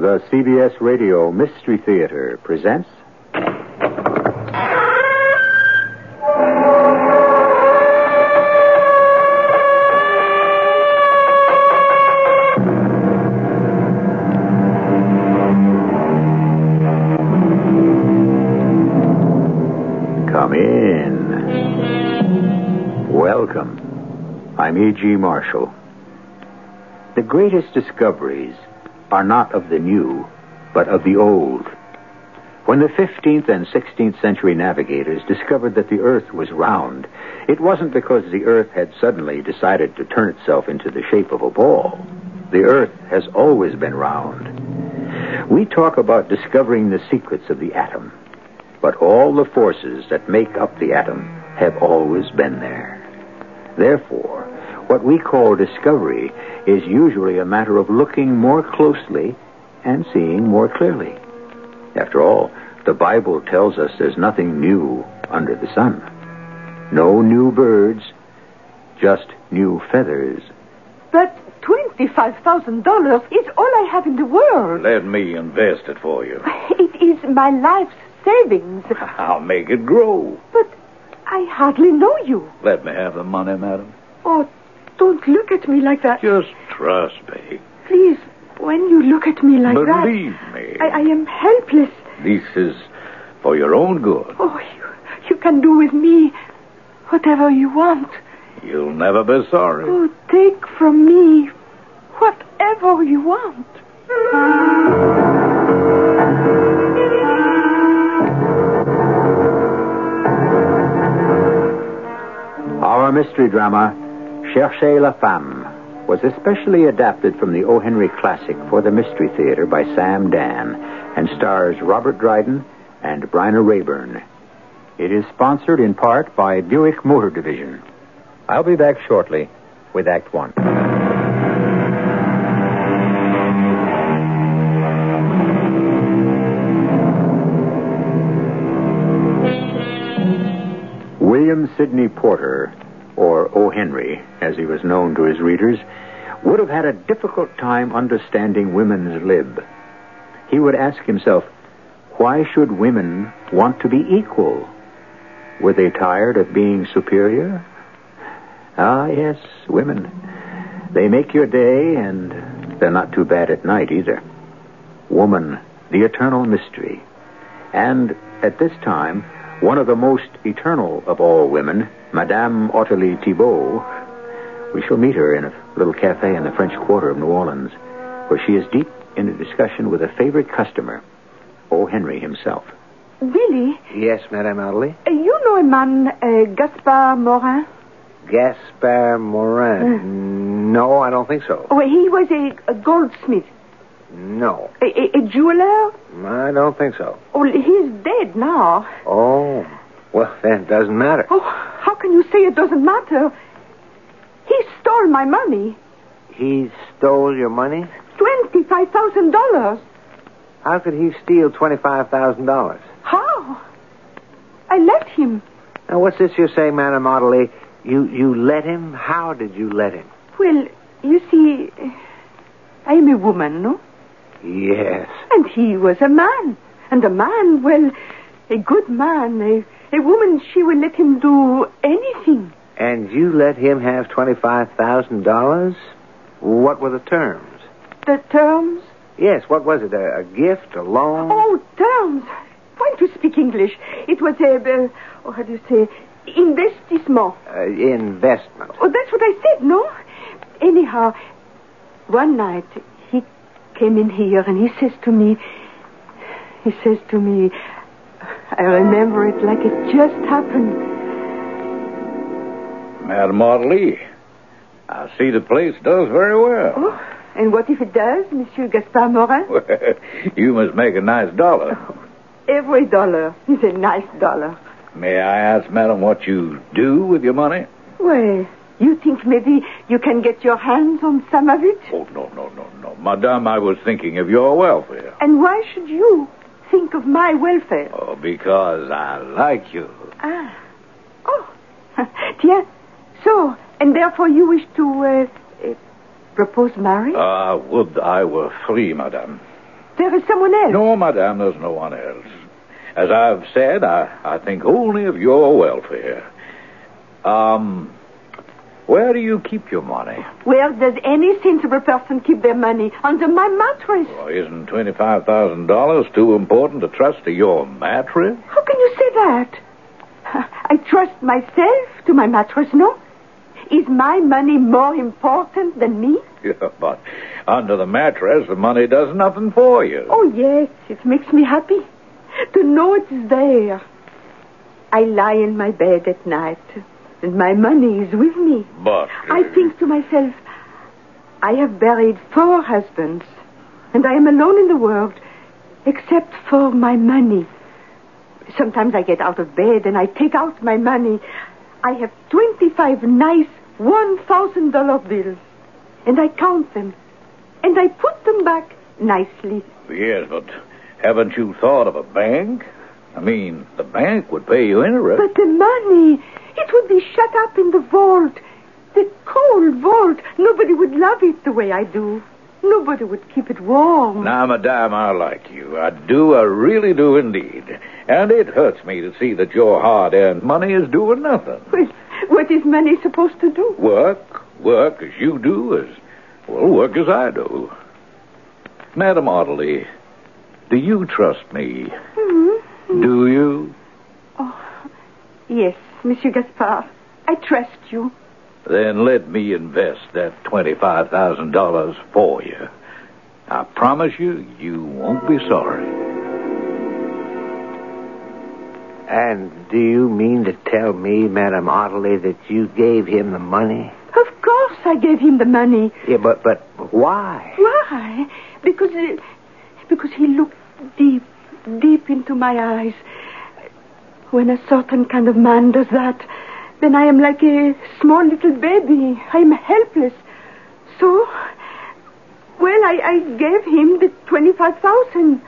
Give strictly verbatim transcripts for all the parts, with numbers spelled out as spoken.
The C B S Radio Mystery Theater presents... Come in. Welcome. I'm E G. Marshall. The greatest discoveries are not of the new, but of the old. When the fifteenth and sixteenth century navigators discovered that the earth was round, it wasn't because the earth had suddenly decided to turn itself into the shape of a ball. The earth has always been round. We talk about discovering the secrets of the atom, but all the forces that make up the atom have always been there. Therefore, what we call discovery is usually a matter of looking more closely and seeing more clearly. After all, the Bible tells us there's nothing new under the sun. No new birds, just new feathers. But twenty-five thousand dollars is all I have in the world. Let me invest it for you. It is my life's savings. I'll make it grow. But I hardly know you. Let me have the money, madam. Oh, don't look at me like that. Just trust me. Please, when you look at me like that... Believe me. I, I am helpless. This is for your own good. Oh, you, you can do with me whatever you want. You'll never be sorry. Oh, take from me whatever you want. Our mystery drama, Cherchez la Femme, was especially adapted from the O. Henry classic for the Mystery Theater by Sam Dan and stars Robert Dryden and Bryna Raeburn. It is sponsored in part by Buick Motor Division. I'll be back shortly with Act One. William Sidney Porter, or O. Henry, as he was known to his readers, would have had a difficult time understanding women's lib. He would ask himself, why should women want to be equal? Were they tired of being superior? Ah, yes, women. They make your day, and they're not too bad at night either. Woman, the eternal mystery. And at this time, one of the most eternal of all women, Madame Ottilie Thibault. We shall meet her in a little cafe in the French Quarter of New Orleans, where she is deep in a discussion with a favorite customer, O. Henry himself. Really? Yes, Madame Ottilie. Uh, you know a man, uh, Gaspard Morin? Gaspard Morin? Uh. No, I don't think so. Oh, he was a, a goldsmith. No. A, a, a jeweler? I don't think so. Oh, he's dead now. Oh, well, then it doesn't matter. Oh, how can you say it doesn't matter? He stole my money. He stole your money? twenty-five thousand dollars. How could he steal twenty-five thousand dollars? How? I let him. Now, what's this you're saying, Madame Ottilie? You, you let him? How did you let him? Well, you see, I am a woman, no? Yes. And he was a man. And a man, well, a good man, a, a woman, she will let him do anything. And you let him have twenty-five thousand dollars? What were the terms? The terms? Yes, what was it? A, a gift, a loan? Oh, terms. Why do you speak English? It was a, uh, oh, how do you say, investissement. Uh, investment. Oh, that's what I said, no? Anyhow, one night, he came in here and he says to me, he says to me, I remember it like it just happened. Madame Ottilie, I see the place does very well. Oh, and what if it does, Monsieur Gaspard Morin? Well, you must make a nice dollar. Oh, every dollar is a nice dollar. May I ask, madam, what you do with your money? Well, you think maybe you can get your hands on some of it? Oh, no, no, no, no. Madame, I was thinking of your welfare. And why should you think of my welfare? Oh, because I like you. Ah. Oh. Tiens. So, and therefore you wish to uh, uh, propose marriage? Ah, uh, would I were free, madame. there is someone else. No, madame, there's no one else. As I've said, I, I think only of your welfare. Um, where do you keep your money? Where does any sensible person keep their money? Under my mattress. Well, isn't twenty-five thousand dollars too important to trust to your mattress? How can you say that? I trust myself to my mattress, no? Is my money more important than me? Yeah, but under the mattress, the money does nothing for you. Oh, yes, it makes me happy to know it's there. I lie in my bed at night, and my money is with me. But... Uh... I think to myself, I have buried four husbands, and I am alone in the world, except for my money. Sometimes I get out of bed and I take out my money. I have twenty-five nice one thousand dollar bills, and I count them, and I put them back nicely. Yes, but haven't you thought of a bank? I mean, the bank would pay you interest. But the money, it would be shut up in the vault, the cold vault. Nobody would love it the way I do. Nobody would keep it warm. Now, madame, I like you. I do, I really do indeed. And it hurts me to see that your hard-earned money is doing nothing. Well, what is money supposed to do? Work. Work as you do, as, well, work as I do. Madame Ottilie, do you trust me? Mm-hmm. Do you? Oh, yes, Monsieur Gaspard. I trust you. Then let me invest that twenty-five thousand dollars for you. I promise you, you won't be sorry. And do you mean to tell me, Madame Ottilie, that you gave him the money? Of course I gave him the money. Yeah, but but why? Why? Because, uh, because he looked deep, deep into my eyes. When a certain kind of man does that, then I am like a small little baby. I am helpless. So, well, I, I gave him the twenty-five thousand.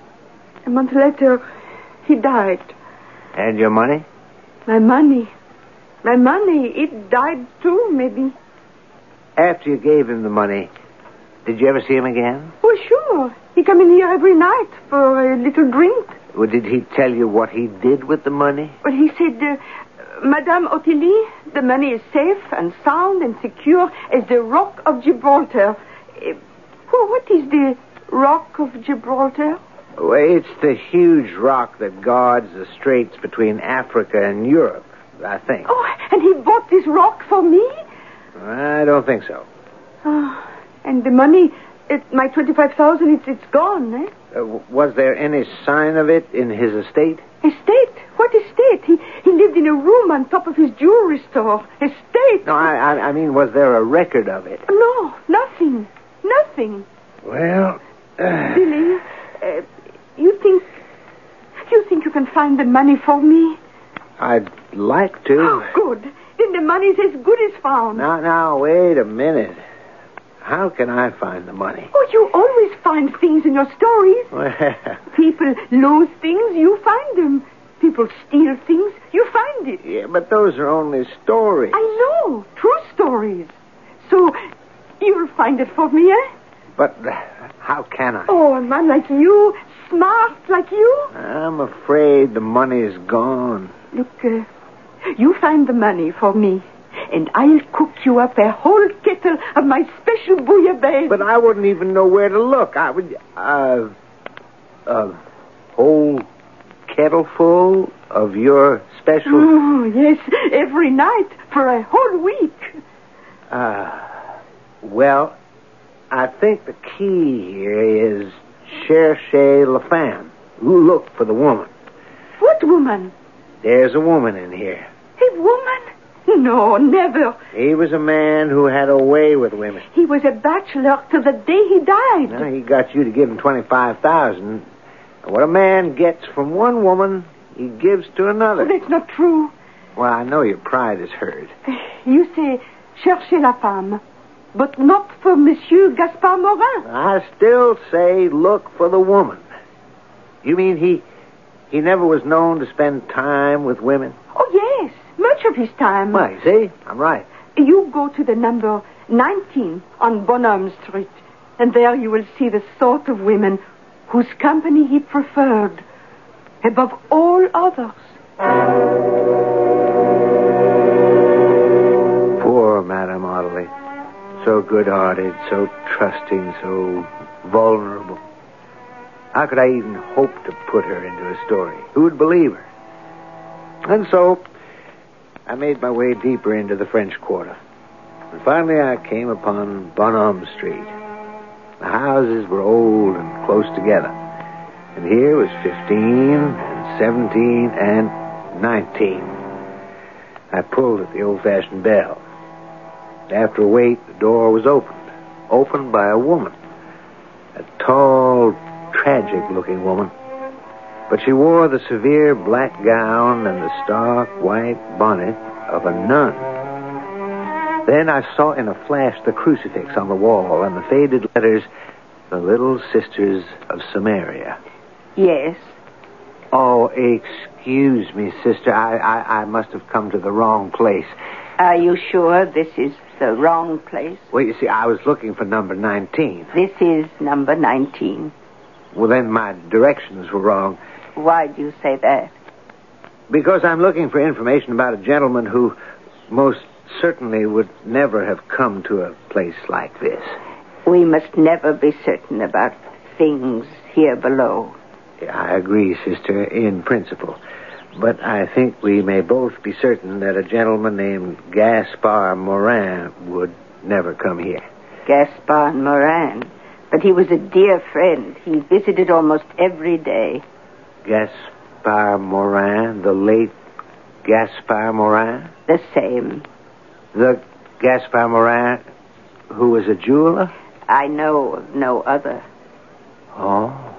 A month later, he died. And your money? My money. My money, it died too, maybe. After you gave him the money, did you ever see him again? Oh, sure. He come in here every night for a little drink. Well, did he tell you what he did with the money? Well, he said... Uh, Madame Ottilie, the money is safe and sound and secure as the Rock of Gibraltar. Uh, what is the Rock of Gibraltar? Well, it's the huge rock that guards the straits between Africa and Europe, I think. Oh, and he bought this rock for me? I don't think so. Oh, and the money, it, my twenty-five thousand, it's, it's gone, eh? Uh, was there any sign of it in his estate? Estate? What estate? He he lived in a room on top of his jewelry store. Estate? No, I, I, I mean, was there a record of it? No, nothing. Nothing. Well... Uh... Billy, uh, you think... You think you can find the money for me? I'd like to. Oh, good. Then the money's as good as found. Now, now, wait a minute. How can I find the money? Oh, you always find things in your stories. Well... People lose things, you find them. People steal things, you find it. Yeah, but those are only stories. I know, true stories. So, you'll find it for me, eh? But uh, how can I? Oh, a man like you, smart like you. I'm afraid the money is gone. Look, uh, you find the money for me, and I'll cook you up a whole kettle of my special bouillabaisse. But I wouldn't even know where to look. I would, uh, a whole kettle full of your special... Oh, yes, every night for a whole week. Uh, well, I think the key here is cherchez la femme. Look for the woman. What woman? There's a woman in here. A woman? No, never. He was a man who had a way with women. He was a bachelor till the day he died. Now, he got you to give him twenty-five thousand dollars. What a man gets from one woman, he gives to another. Oh, that's not true. Well, I know your pride is hurt. You say, cherchez la femme, but not for Monsieur Gaspard Morin. I still say, look for the woman. You mean he he never was known to spend time with women? Oh, yes, much of his time. Why, see, I'm right. You go to the number nineteen on Bonhomme Street, and there you will see the sort of women whose company he preferred above all others. Poor Madame Ottilie. So good-hearted, so trusting, so vulnerable. How could I even hope to put her into a story? Who would believe her? And so, I made my way deeper into the French Quarter. And finally I came upon Bonhomme Street. The houses were old and close together. And here was fifteen, and seventeen, and nineteen. I pulled at the old-fashioned bell. After a wait, the door was opened. Opened by a woman. A tall, tragic-looking woman. But she wore the severe black gown and the stark white bonnet of a nun. Then I saw in a flash the crucifix on the wall and the faded letters, the Little Sisters of Samaria. Yes. Oh, excuse me, sister. I, I, I must have come to the wrong place. Are you sure this is the wrong place? Well, you see, I was looking for number nineteen. This is number nineteen. Well, then my directions were wrong. Why do you say that? Because I'm looking for information about a gentleman who most certainly would never have come to a place like this. We must never be certain about things here below. I agree, sister, in principle. But I think we may both be certain that a gentleman named Gaspard Morin would never come here. Gaspard Morin? But he was a dear friend. He visited almost every day. Gaspard Morin, the late Gaspard Morin? The same. The Gaspard Morin who was a jeweler? I know of no other. Oh.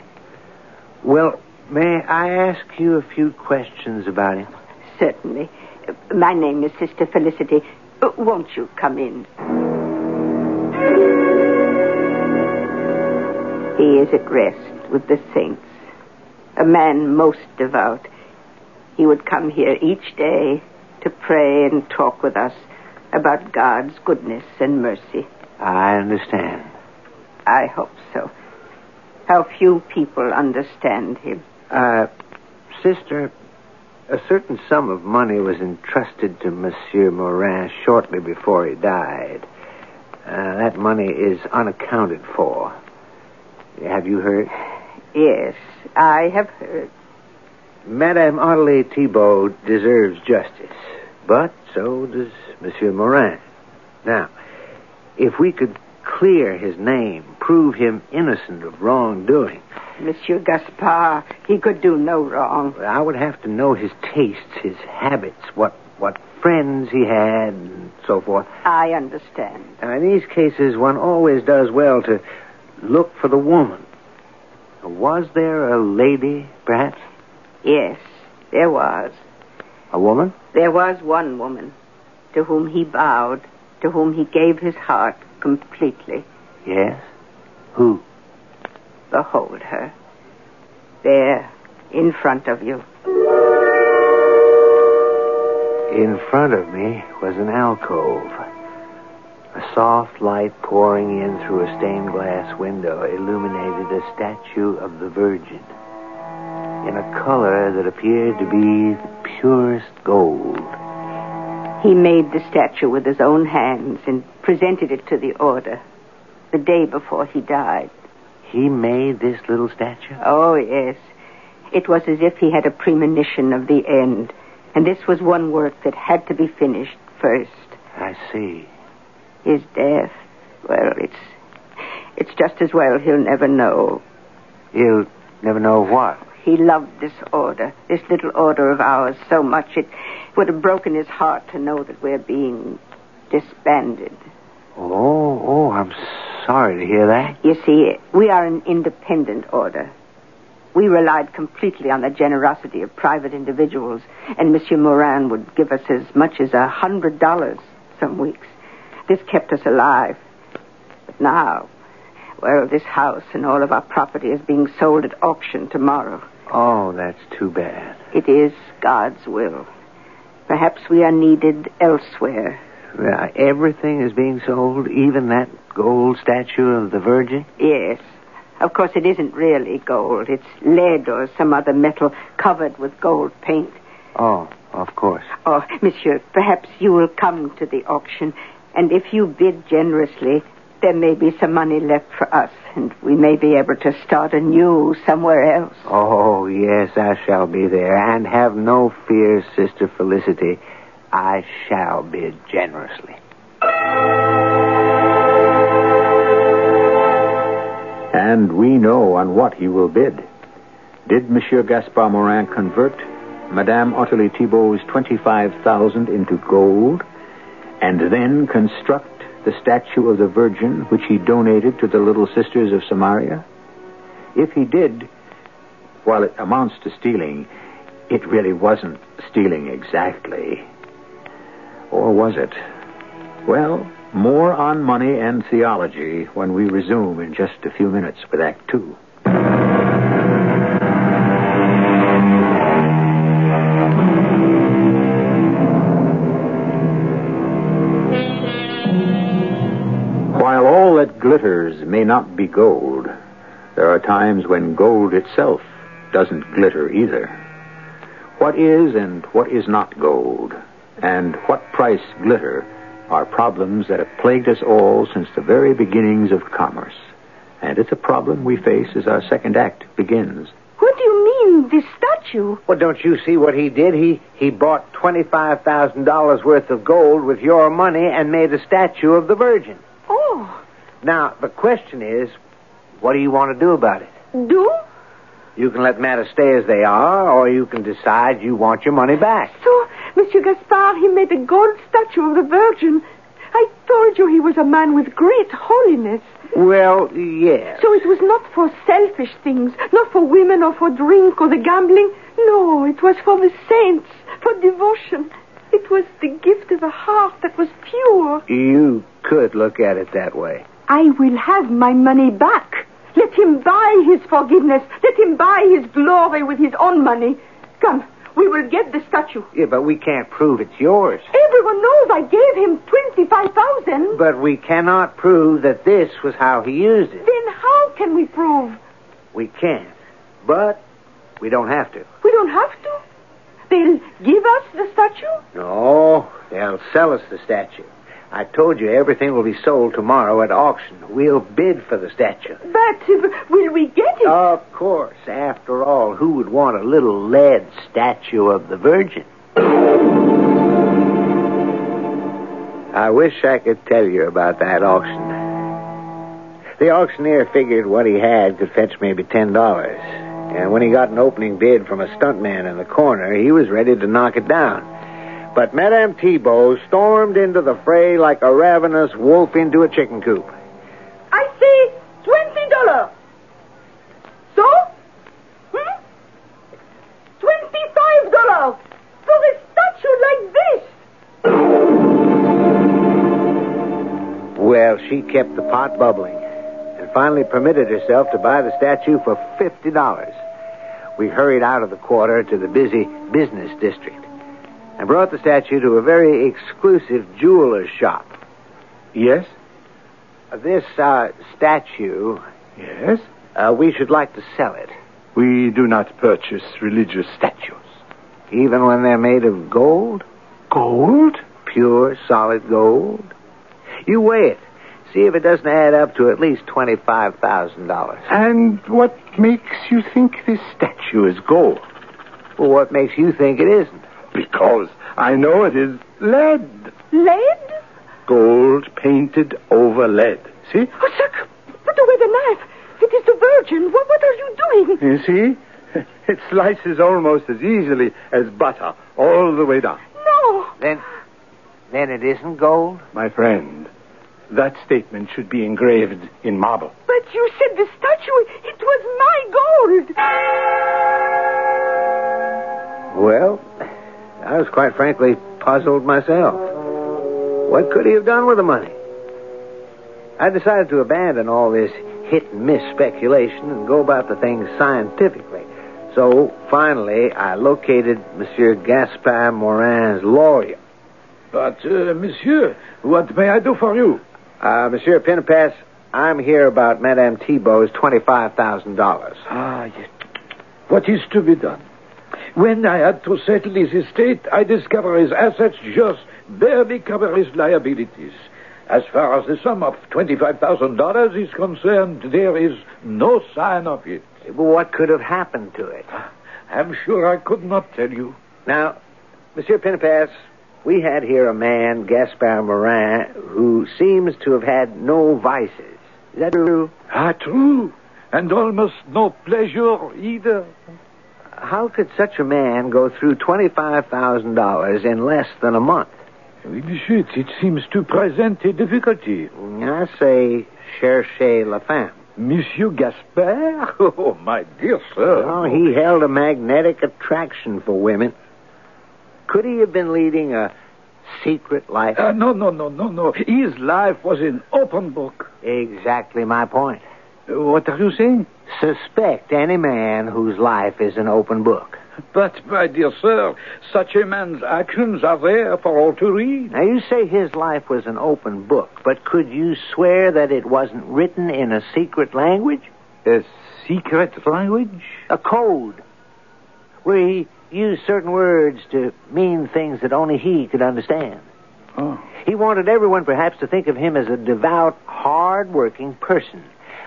Well, may I ask you a few questions about him? Certainly. My name is Sister Felicity. Uh, won't you come in? He is at rest with the saints. A man most devout. He would come here each day to pray and talk with us about God's goodness and mercy. I understand. I hope so. How few people understand him. Uh, sister, a certain sum of money was entrusted to Monsieur Morin shortly before he died. Uh, that money is unaccounted for. Have you heard? Yes, I have heard. Madame Ottilie Thibault deserves justice, but so does Monsieur Morin. Now, if we could clear his name, prove him innocent of wrongdoing. Monsieur Gaspard, he could do no wrong. I would have to know his tastes, his habits, what, what friends he had, and so forth. I understand. Now, in these cases, one always does well to look for the woman. Was there a lady, perhaps? Yes, there was. A woman? There was one woman to whom he bowed, to whom he gave his heart completely. Yes? Who? Behold her. There, in front of you. In front of me was an alcove. A soft light pouring in through a stained glass window illuminated a statue of the Virgin in a color that appeared to be the purest gold. He made the statue with his own hands and presented it to the order the day before he died. He made this little statue? Oh, yes. It was as if he had a premonition of the end, and this was one work that had to be finished first. I see. His death, well, it's it's just as well he'll never know. He'll never know what? He loved this order, this little order of ours, so much it would have broken his heart to know that we're being disbanded. Oh, oh, I'm sorry to hear that. You see, we are an independent order. We relied completely on the generosity of private individuals, and Monsieur Morin would give us as much as a hundred dollars some weeks. This kept us alive. But now, well, this house and all of our property is being sold at auction tomorrow. Oh, that's too bad. It is God's will. Perhaps we are needed elsewhere. Uh, everything is being sold, even that gold statue of the Virgin? Yes. Of course, it isn't really gold. It's lead or some other metal covered with gold paint. Oh, of course. Oh, monsieur, perhaps you will come to the auction, and if you bid generously, there may be some money left for us, and we may be able to start anew somewhere else. Oh, yes, I shall be there. And have no fear, Sister Felicity. I shall bid generously. And we know on what he will bid. Did Monsieur Gaspard Morin convert Madame Ottilie Thibault's twenty-five thousand into gold, and then construct the statue of the Virgin which he donated to the Little Sisters of Samaria? If he did, while it amounts to stealing, it really wasn't stealing exactly. Or was it? Well, more on money and theology when we resume in just a few minutes with Act Two. While all that glitters may not be gold, there are times when gold itself doesn't glitter either. What is and what is not gold, and what price glitter, are problems that have plagued us all since the very beginnings of commerce. And it's a problem we face as our second act begins. What do you mean, this statue? Well, don't you see what he did? He he bought twenty-five thousand dollars worth of gold with your money and made a statue of the Virgin. Oh. Now, the question is, what do you want to do about it? Do? You can let matters stay as they are, or you can decide you want your money back. So, Monsieur Gaspard, he made a gold statue of the Virgin. I told you he was a man with great holiness. Well, yes. So it was not for selfish things, not for women or for drink or the gambling. No, it was for the saints, for devotion. It was the gift of a heart that was pure. You could look at it that way. I will have my money back. Let him buy his forgiveness. Let him buy his glory with his own money. Come, we will get the statue. Yeah, but we can't prove it's yours. Everyone knows I gave him twenty-five thousand. But we cannot prove that this was how he used it. Then how can we prove? We can't. But we don't have to. We don't have to? They'll give us the statue? No, they'll sell us the statue. I told you everything will be sold tomorrow at auction. We'll bid for the statue. But uh, will we get it? Of course. After all, who would want a little lead statue of the Virgin? I wish I could tell you about that auction. The auctioneer figured what he had could fetch maybe ten dollars. And when he got an opening bid from a stuntman in the corner, he was ready to knock it down. But Madame Thibault stormed into the fray like a ravenous wolf into a chicken coop. I say twenty dollars. So? Hmm? Twenty-five dollars for a statue like this. Well, she kept the pot bubbling and finally permitted herself to buy the statue for fifty dollars. We hurried out of the quarter to the busy business district and brought the statue to a very exclusive jeweler's shop. Yes? Uh, this uh, statue... Yes? Uh, we should like to sell it. We do not purchase religious statues. Even when they're made of gold? Gold? Pure, solid gold. You weigh it. See if it doesn't add up to at least twenty-five thousand dollars. And what makes you think this statue is gold? Well, what makes you think it isn't? Because I know it is lead. Lead? Gold painted over lead. See? Oh, sir, put away the knife. It is the Virgin. What, what are you doing? You see? It slices almost as easily as butter all the way down. No. Then, then it isn't gold? My friend, that statement should be engraved in marble. But you said the statue, it was my gold. Well, I was quite frankly puzzled myself. What could he have done with the money? I decided to abandon all this hit-and-miss speculation and go about the thing scientifically. So, finally, I located Monsieur Gaspard Morin's lawyer. But, uh, monsieur, what may I do for you? Uh, Monsieur Pinapass, I'm here about Madame Thibault's twenty-five thousand dollars. Ah, yes. What is to be done? When I had to settle his estate, I discovered his assets just barely cover his liabilities. As far as the sum of twenty-five thousand dollars is concerned, there is no sign of it. What could have happened to it? I'm sure I could not tell you. Now, Monsieur Pinapass, we had here a man, Gaspard Morin, who seems to have had no vices. Is that true? Ah, true. And almost no pleasure either. How could such a man go through twenty-five thousand dollars in less than a month? Oui, monsieur, it seems to present a difficulty. I say, cherchez la femme. Monsieur Gaspard? Oh, my dear sir. Oh, he held a magnetic attraction for women. Could he have been leading a secret life? Uh, no, no, no, no, no. His life was an open book. Exactly my point. Uh, what are you saying? Suspect any man whose life is an open book. But, my dear sir, such a man's actions are there for all to read. Now, you say his life was an open book, but could you swear that it wasn't written in a secret language? A secret language? A code, where he used certain words to mean things that only he could understand. Oh. He wanted everyone perhaps to think of him as a devout, hard-working person.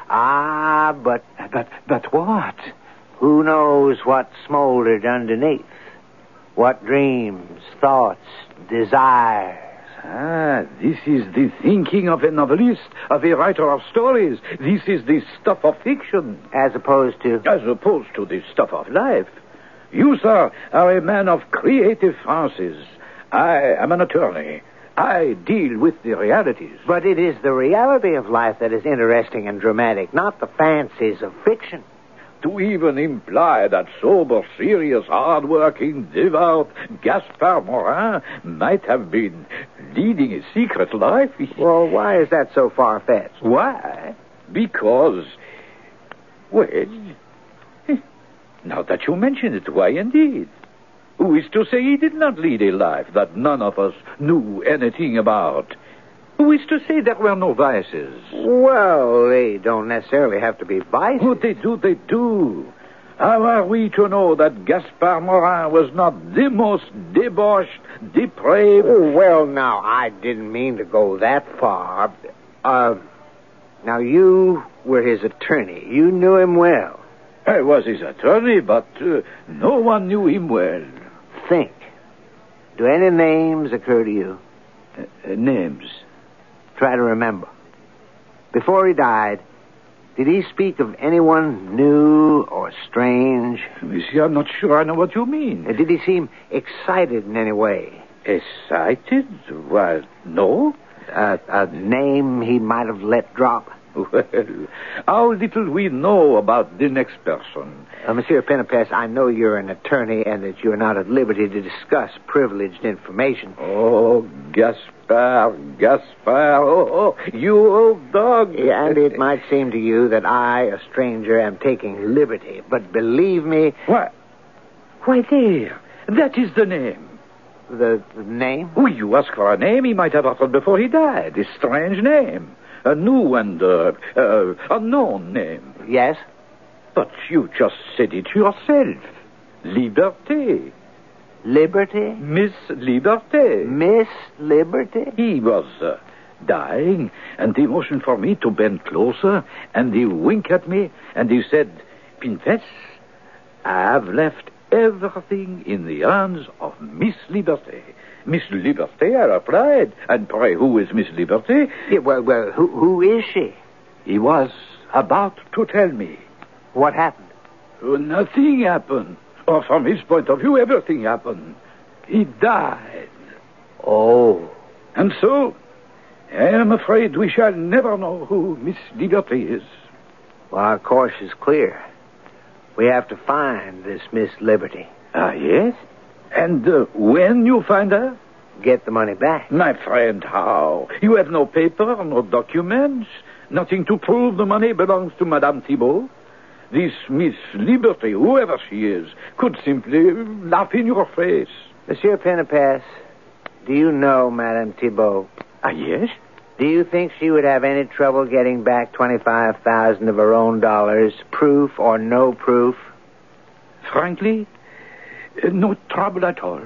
Ah, but... But, but what? Who knows what smoldered underneath? What dreams, thoughts, desires. Ah, this is the thinking of a novelist, of a writer of stories. This is the stuff of fiction. As opposed to? As opposed to the stuff of life. You, sir, are a man of creative fancies. I am an attorney. I deal with the realities. But it is the reality of life that is interesting and dramatic, not the fancies of fiction. To even imply that sober, serious, hard-working, devout Gaspard Morin might have been leading a secret life. Well, why is that so far-fetched? Why? Because, well, now that you mention it, why indeed? Who is to say he did not lead a life that none of us knew anything about? Who is to say there were no vices? Well, they don't necessarily have to be vices. Oh, they do, they do. How are we to know that Gaspard Morin was not the most debauched, depraved... Oh, well, now, I didn't mean to go that far. Uh, now, you were his attorney. You knew him well. I was his attorney, but uh, no one knew him well. Think. Do any names occur to you? Uh, uh, names? Try to remember. Before he died, did he speak of anyone new or strange? Monsieur, I'm not sure I know what you mean. Uh, did he seem excited in any way? Excited? Well, no. Uh, a name he might have let drop? Well, how little we know about the next person. Uh, Monsieur Pinapass, I know you're an attorney and that you're not at liberty to discuss privileged information. Oh, Gaspard, Gaspard, oh, oh, you old dog. Yeah, and it might seem to you that I, a stranger, am taking liberty, but believe me... What? Why, there. That is the name. The, the name? Oh, you ask for a name he might have uttered before he died. A strange name. A new and uh, uh, unknown name. Yes? But you just said it yourself. Liberté. Liberty? Miss Liberté. Miss Liberty? He was uh, dying, and he motioned for me to bend closer, and he winked at me, and he said, Pinapass, I have left everything in the hands of Miss Liberté. Miss Liberté, I replied. And pray, who is Miss Liberté? Yeah, well, well, who, who is she? He was about to tell me. What happened? Oh, nothing happened. Or from his point of view, everything happened. He died. Oh. And so, I am afraid we shall never know who Miss Liberté is. Well, our course is clear. We have to find this Miss Liberty. Ah, yes? And uh, when you find her? Get the money back. My friend, how? You have no paper, no documents, nothing to prove the money belongs to Madame Thibault. This Miss Liberty, whoever she is, could simply laugh in your face. Monsieur Pinapass, do you know Madame Thibault? Ah, yes? Do you think she would have any trouble getting back twenty-five thousand of her own dollars, proof or no proof? Frankly, uh, no trouble at all.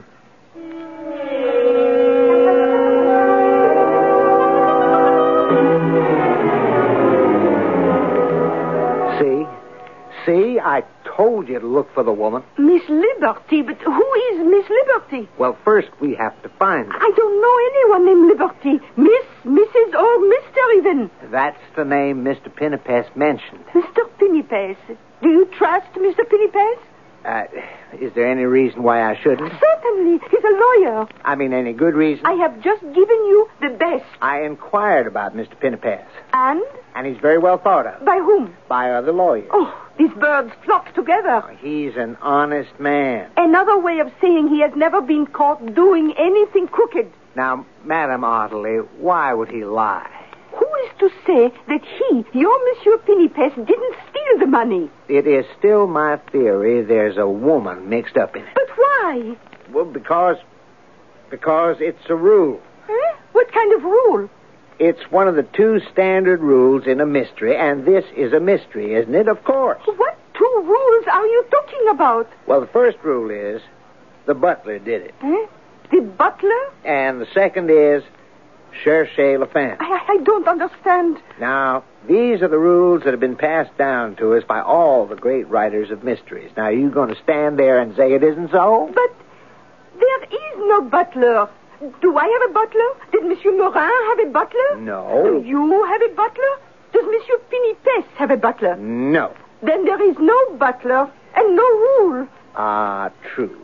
See? See? I told you to look for the woman. Miss Liberty, but who is Miss Liberty? Well, first we have to find her. I don't know anyone named Liberty. Miss, Missus or Mister even. That's the name Mister Pinnipes mentioned. Mister Pinnipes. Do you trust Mister Pinnipes? Uh, is there any reason why I shouldn't? Certainly. He's a lawyer. I mean, any good reason? I have just given you the best. I inquired about Mister Pinnipes. And? And he's very well thought of. By whom? By other lawyers. Oh, these birds flock together. Oh, he's an honest man. Another way of saying he has never been caught doing anything crooked. Now, Madame Otterly, why would he lie? Who is to say that he, your Monsieur Pinnipes, didn't steal the money? It is still my theory there's a woman mixed up in it. But why? Well, because... because it's a rule. Eh? What kind of rule? It's one of the two standard rules in a mystery, and this is a mystery, isn't it? Of course. What two rules are you talking about? Well, the first rule is the butler did it. Eh? The butler? And the second is cherchez la femme. I, I don't understand. Now, these are the rules that have been passed down to us by all the great writers of mysteries. Now, are you going to stand there and say it isn't so? But there is no butler. Do I have a butler? Did Monsieur Morin have a butler? No. Do you have a butler? Does Monsieur Pinnipes have a butler? No. Then there is no butler and no rule. Ah, true.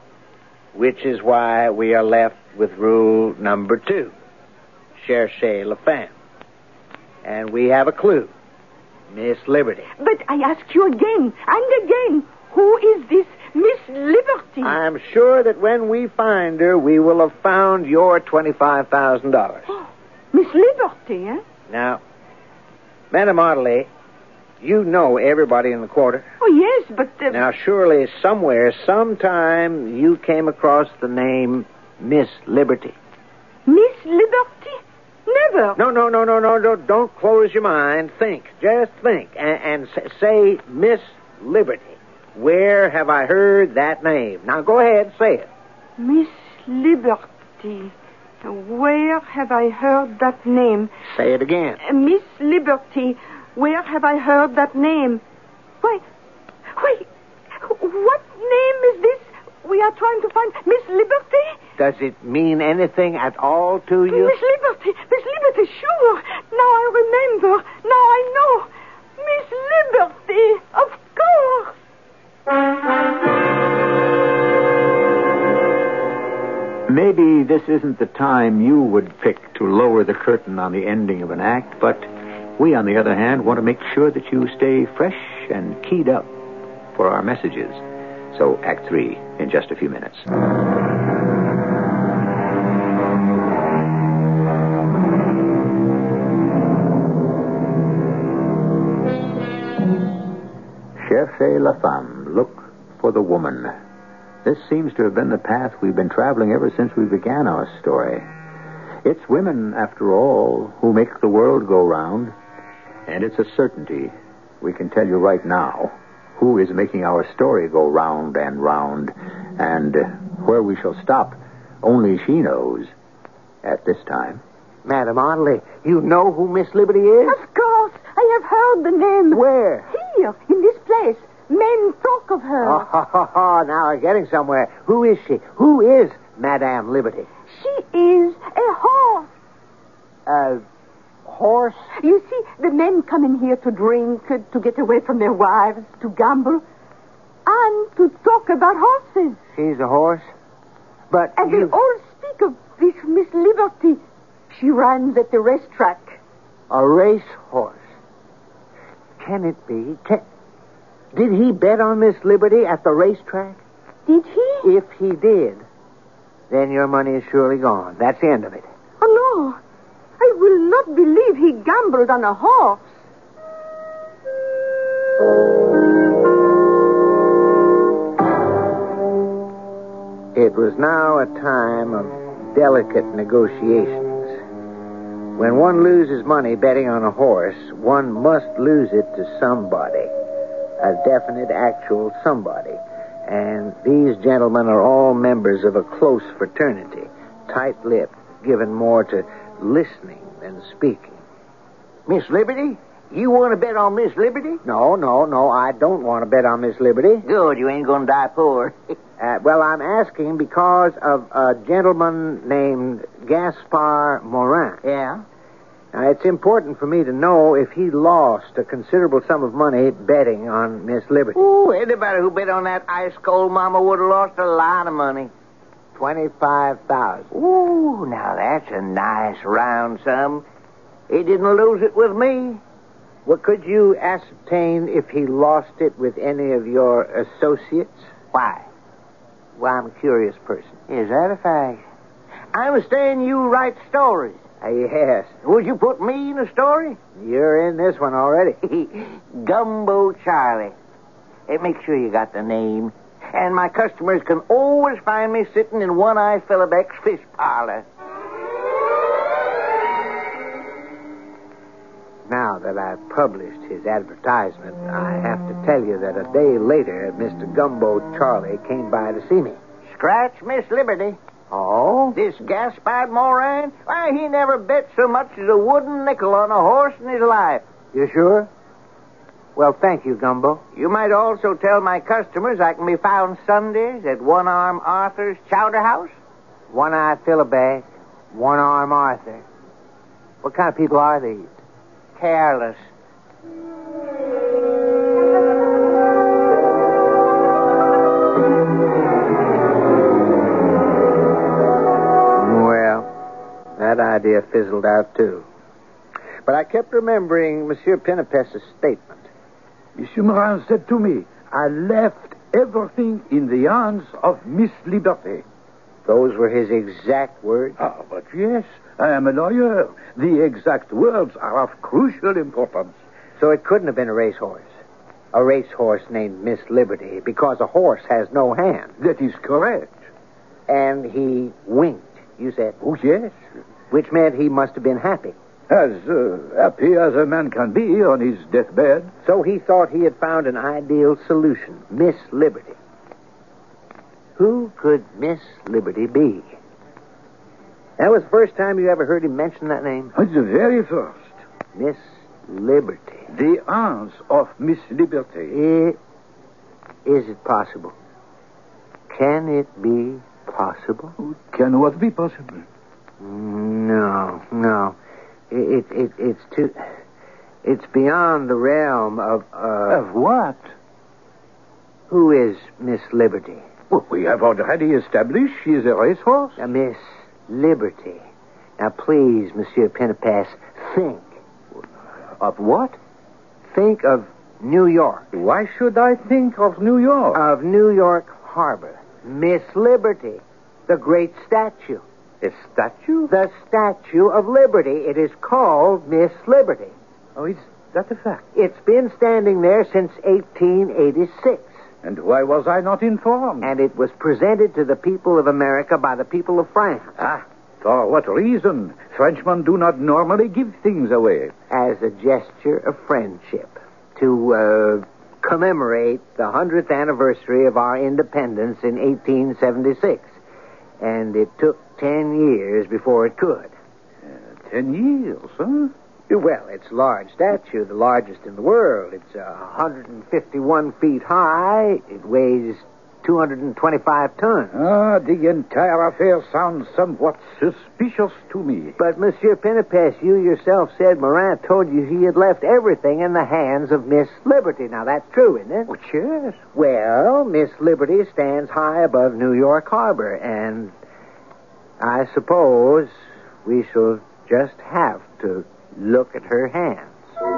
Which is why we are left with rule number two. Cherchez la femme. And we have a clue. Miss Liberty. But I ask you again and again, who is this Miss Liberty? I'm sure that when we find her, we will have found your twenty-five thousand dollars. Oh, Miss Liberty, eh? Now, Madame Otterly, you know everybody in the quarter. Oh, yes, but... Uh... Now, surely somewhere, sometime, you came across the name Miss Liberty. Miss Liberty? Never. No, no, no, no, no, no. Don't close your mind. Think. Just think. And, and say Miss Liberty. Where have I heard that name? Now, go ahead, say it. Miss Liberty. Where have I heard that name? Say it again. Uh, Miss Liberty. Where have I heard that name? Why, wait, what name is this we are trying to find? Miss Liberty? Does it mean anything at all to you? Miss Liberty, Miss Liberty, sure. Now I remember. Now I know. Miss Liberty, of course. Maybe this isn't the time you would pick to lower the curtain on the ending of an act, but we, on the other hand, want to make sure that you stay fresh and keyed up for our messages. So, Act Three, in just a few minutes. Cherchez la femme. Look for the woman. This seems to have been the path we've been traveling ever since we began our story. It's women, after all, who make the world go round. And it's a certainty. We can tell you right now who is making our story go round and round. And where we shall stop, only she knows at this time. Madame Otterly, you know who Miss Liberty is? Of course. I have heard the name. Where? Here, in this place. Men talk of her. Oh, ho, ho, ho. Now we're getting somewhere. Who is she? Who is Madame Liberty? She is a horse. A horse? You see, the men come in here to drink, uh, to get away from their wives, to gamble, and to talk about horses. She's a horse? But And you... they all speak of this Miss Liberty. She runs at the racetrack. A race horse? Can it be? Can... Did he bet on Miss Liberty at the racetrack? Did he? If he did, then your money is surely gone. That's the end of it. Oh, no. I will not believe he gambled on a horse. It was now a time of delicate negotiations. When one loses money betting on a horse, one must lose it to somebody. A definite, actual somebody. And these gentlemen are all members of a close fraternity, tight-lipped, given more to listening than speaking. Miss Liberty? You want to bet on Miss Liberty? No, no, no, I don't want to bet on Miss Liberty. Good, you ain't going to die poor. uh, well, I'm asking because of a gentleman named Gaspard Morin. Yeah? Now, it's important for me to know if he lost a considerable sum of money betting on Miss Liberty. Ooh, anybody who bet on that ice-cold mama would have lost a lot of money. twenty-five thousand dollars. Ooh, now that's a nice round sum. He didn't lose it with me. Well, could you ascertain if he lost it with any of your associates? Why? Well, I'm a curious person. Is that a fact? I understand you write stories. Uh, yes. Would you put me in a story? You're in this one already. Gumbo Charlie. Hey, make sure you got the name. And my customers can always find me sitting in One-Eye Philibek's fish parlor. Now that I've published his advertisement, I have to tell you that a day later, Mister Gumbo Charlie came by to see me. Scratch Miss Liberty. Oh? This Gaspard Morin, why, he never bet so much as a wooden nickel on a horse in his life. You sure? Well, thank you, Gumbo. You might also tell my customers I can be found Sundays at One Arm Arthur's Chowder House. One-Eye Philibek, One-Arm Arthur. What kind of people are these? Careless. That idea fizzled out, too. But I kept remembering Monsieur Pinnipes's statement. Monsieur Morin said to me, I left everything in the hands of Miss Liberty. Those were his exact words? Ah, but yes, I am a lawyer. The exact words are of crucial importance. So it couldn't have been a racehorse. A racehorse named Miss Liberty, because a horse has no hand. That is correct. And he winked, you said? Oh, yes. Which meant he must have been happy. As uh, happy as a man can be on his deathbed. So he thought he had found an ideal solution, Miss Liberty. Who could Miss Liberty be? That was the first time you ever heard him mention that name? It's the very first. Miss Liberty. The hands of Miss Liberty. It, is it possible? Can it be possible? Can what be possible? No, no. It, it, it, it's too... It's beyond the realm of... Uh, of what? Who is Miss Liberty? Well, we have already established she is a racehorse. Now, Miss Liberty. Now, please, Monsieur Pinnipes, think. Of what? Think of New York. Why should I think of New York? Of New York Harbor. Miss Liberty. The great statue. A statue? The Statue of Liberty. It is called Miss Liberty. Oh, is that a fact? It's been standing there since eighteen eighty-six. And why was I not informed? And it was presented to the people of America by the people of France. Ah, for what reason? Frenchmen do not normally give things away. As a gesture of friendship. To, uh, commemorate the hundredth anniversary of our independence in eighteen seventy-six. And it took ten years before it could. Uh, ten years, huh? Well, it's a large statue, the largest in the world. It's uh, one hundred fifty-one feet high. It weighs two hundred twenty-five tons. Ah, the entire affair sounds somewhat suspicious to me. But, Monsieur Pinnipes, you yourself said Morin told you he had left everything in the hands of Miss Liberty. Now, that's true, isn't it? Oh, yes. Well, Miss Liberty stands high above New York Harbor, and I suppose we shall just have to look at her hands.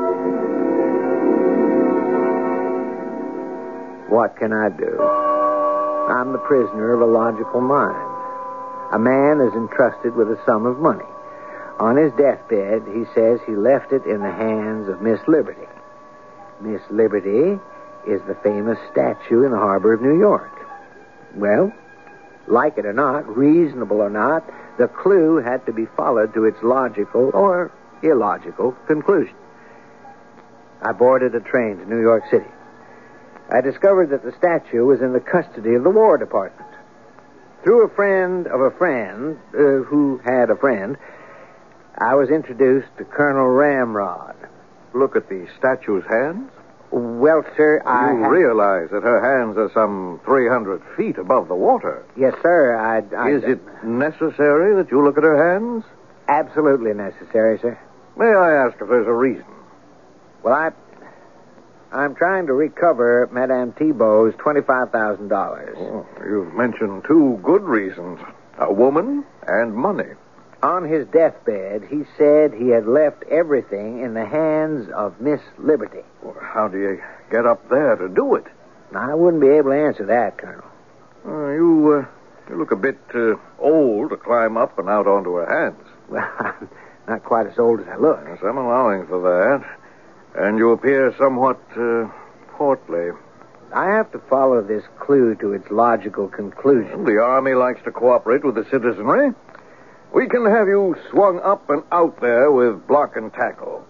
What can I do? I'm the prisoner of a logical mind. A man is entrusted with a sum of money. On his deathbed, he says he left it in the hands of Miss Liberty. Miss Liberty is the famous statue in the harbor of New York. Well, like it or not, reasonable or not, The clue had to be followed to its logical or illogical conclusion. I boarded a train to New York City. I discovered that the statue was in the custody of the War Department. Through a friend of a friend uh, who had a friend, I was introduced to Colonel Ramrod. Look at the statue's hands. Well, sir, I... You had... realize that her hands are some three hundred feet above the water. Yes, sir, I... I... Is it necessary that you look at her hands? Absolutely necessary, sir. May I ask if there's a reason? Well, I... I'm trying to recover Madame Thibault's twenty-five thousand dollars. Oh, you've mentioned two good reasons. A woman and money. On his deathbed, he said he had left everything in the hands of Miss Liberty. Well, how do you get up there to do it? I wouldn't be able to answer that, Colonel. Uh, you, uh, you look a bit uh, old to climb up and out onto her hands. Well, I'm not quite as old as I look. Yes, I'm allowing for that. And you appear somewhat uh, portly. I have to follow this clue to its logical conclusion. The Army likes to cooperate with the citizenry. We can have you swung up and out there with block and tackle.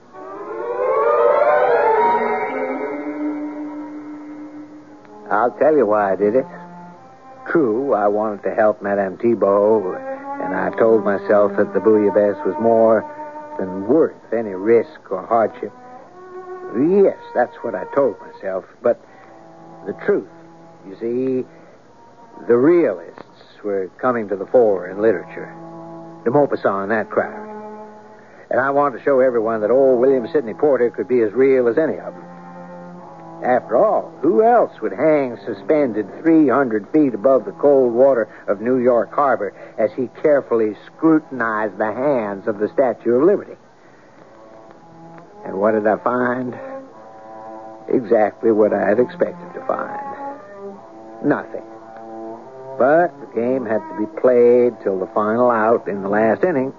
I'll tell you why I did it. True, I wanted to help Madame Thibault, and I told myself that the bouillabaisse was more than worth any risk or hardship. Yes, that's what I told myself, but the truth, you see, the realists were coming to the fore in literature. De Maupassant and that crowd. And I wanted to show everyone that old William Sidney Porter could be as real as any of them. After all, who else would hang suspended three hundred feet above the cold water of New York Harbor as he carefully scrutinized the hands of the Statue of Liberty? And what did I find? Exactly what I had expected to find. Nothing. But the game had to be played till the final out in the last inning.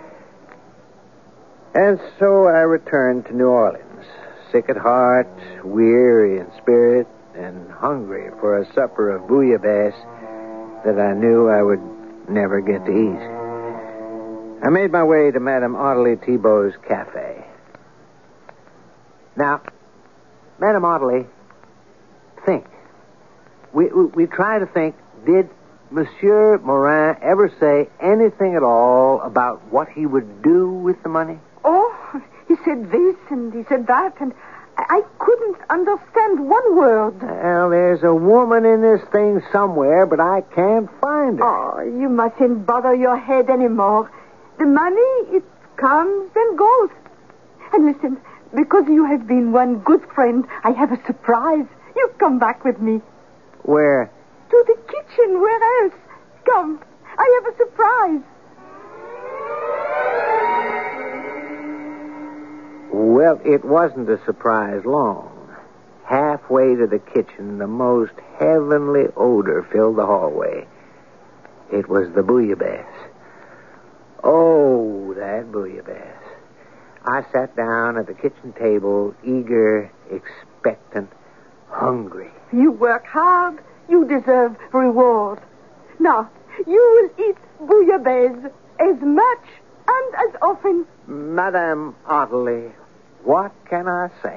And so I returned to New Orleans, sick at heart, weary in spirit, and hungry for a supper of bouillabaisse that I knew I would never get to eat. I made my way to Madame Ottilie Thibault's cafe. Now, Madame Ottilie, think. We, we, we try to think, did Monsieur Morin ever say anything at all about what he would do with the money? Oh, he said this and he said that, and I, I couldn't understand one word. Well, there's a woman in this thing somewhere, but I can't find her. Oh, you mustn't bother your head anymore. The money, it comes and goes. And listen, because you have been one good friend, I have a surprise. You come back with me. Where? To the kitchen. Where else? Come. I have a surprise. Well, it wasn't a surprise long. Halfway to the kitchen, the most heavenly odor filled the hallway. It was the bouillabaisse. Oh, that bouillabaisse. I sat down at the kitchen table, eager, expectant, hungry. You work hard. You deserve reward. Now, you will eat bouillabaisse as much and as often. Madame Ottilie, what can I say?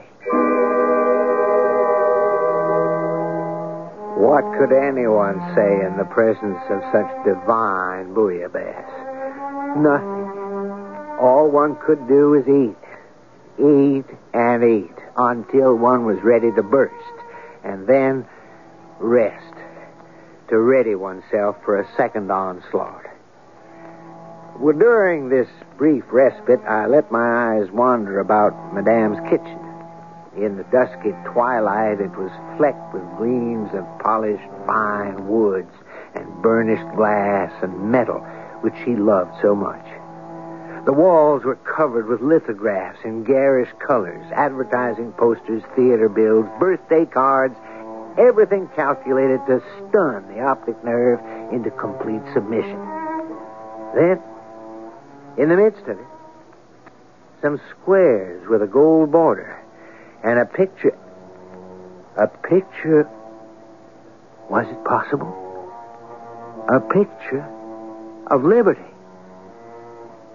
What could anyone say in the presence of such divine bouillabaisse? Nothing. All one could do is eat. Eat and eat until one was ready to burst. And then rest to ready oneself for a second onslaught. Well, during this brief respite, I let my eyes wander about Madame's kitchen. In the dusky twilight, it was flecked with gleams of polished fine woods and burnished glass and metal, which she loved so much. The walls were covered with lithographs in garish colors, advertising posters, theater bills, birthday cards, everything calculated to stun the optic nerve into complete submission. Then, in the midst of it, some squares with a gold border and a picture. A picture. Was it possible? A picture of liberty.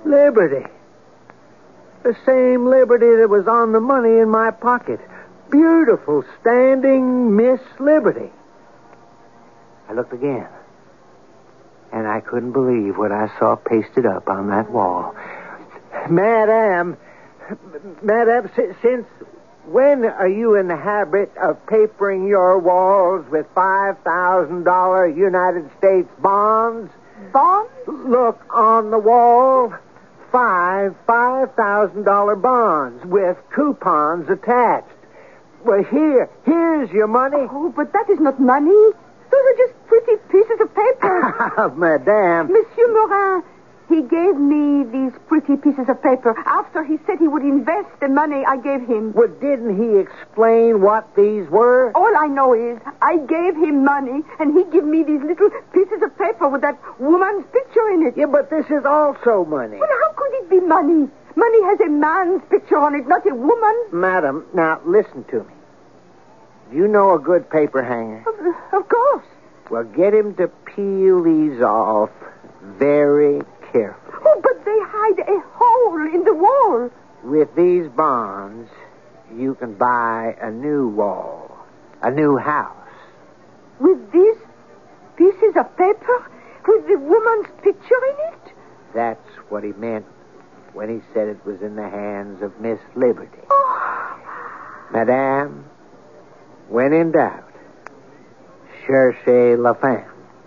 Liberty. The same Liberty that was on the money in my pocket. Beautiful, standing Miss Liberty. I looked again, and I couldn't believe what I saw pasted up on that wall. Madame, Madame, si- since when are you in the habit of papering your walls with five thousand dollars United States bonds? Bonds? Look on the wall. Five five thousand dollar bonds with coupons attached. Well, here, here's your money. Oh, but that is not money. Those are just pretty pieces of paper. Madame. Monsieur Morin, he gave me these pretty pieces of paper after he said he would invest the money I gave him. Well, didn't he explain what these were? All I know is I gave him money, and he gave me these little pieces of paper with that woman's picture in it. Yeah, but this is also money. Well, how could it be money? Money has a man's picture on it, not a woman's. Madam, now listen to me. Do you know a good paper hanger? Of, of course. Well, get him to peel these off very carefully. Oh, but they hide a hole in the wall. With these bonds, you can buy a new wall, a new house. With these pieces of paper? With the woman's picture in it? That's what he meant when he said it was in the hands of Miss Liberty. Oh. Madame, when in doubt, cherchez la femme.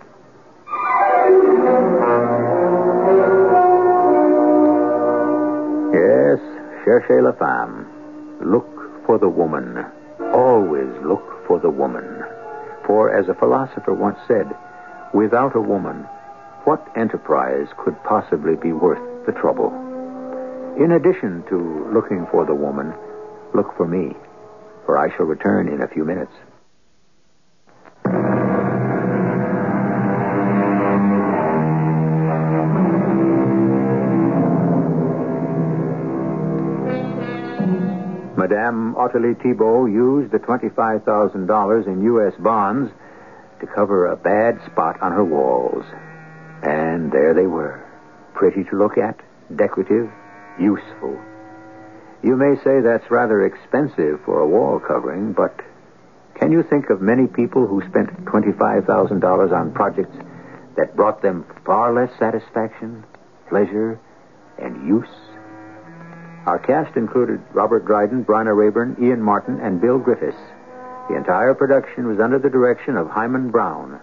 Yes, cherchez la femme. Look for the woman. Always look for the woman. For, as a philosopher once said, without a woman, what enterprise could possibly be worth the trouble? In addition to looking for the woman, look for me, for I shall return in a few minutes. Madame Ottilie Thibault used the twenty-five thousand dollars in U S bonds to cover a bad spot on her walls. And there they were, pretty to look at, decorative, useful. You may say that's rather expensive for a wall covering, but can you think of many people who spent twenty-five thousand dollars on projects that brought them far less satisfaction, pleasure, and use? Our cast included Robert Dryden, Bryna Rayburn, Ian Martin, and Bill Griffiths. The entire production was under the direction of Hyman Brown.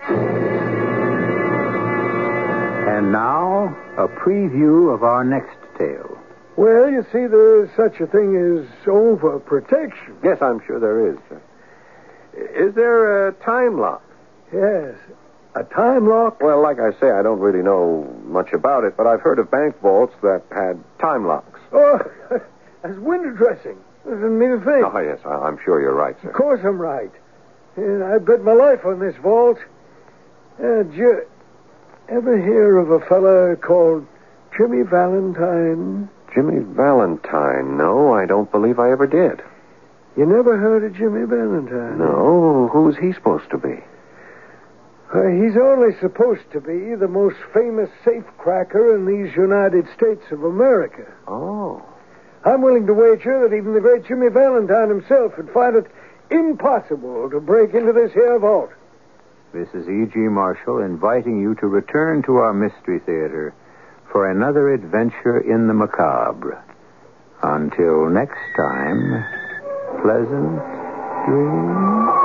And now, a preview of our next tale. Well, you see, there's such a thing as overprotection. Yes, I'm sure there is. Is there a time lock? Yes. A time lock? Well, like I say, I don't really know much about it, but I've heard of bank vaults that had time locks. Oh, that's window dressing. Doesn't mean a thing. Oh, yes, I- I'm sure you're right, sir. Of course I'm right. And I bet my life on this vault. Uh, did you ever hear of a fella called Jimmy Valentine? Jimmy Valentine? No, I don't believe I ever did. You never heard of Jimmy Valentine? No, who's he supposed to be? Uh, he's only supposed to be the most famous safecracker in these United States of America. Oh. I'm willing to wager that even the great Jimmy Valentine himself would find it impossible to break into this here vault. This is E G. Marshall inviting you to return to our Mystery Theater for another adventure in the macabre. Until next time, pleasant dreams.